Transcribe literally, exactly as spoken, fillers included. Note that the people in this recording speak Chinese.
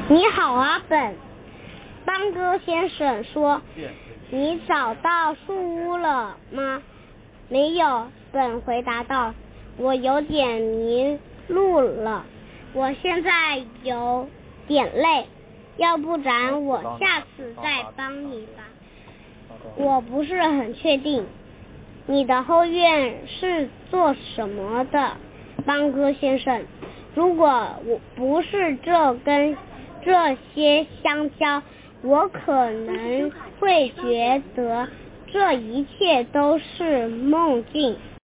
你好啊，本。邦哥先生说，你找到树屋了吗？没有，本回答道，我有点迷路了，我现在有点累，要不然我下次再帮你吧。我不是很确定。你的后院是做什么的，邦哥先生？如果我不是这根这些香蕉，我可能会觉得这一切都是梦境。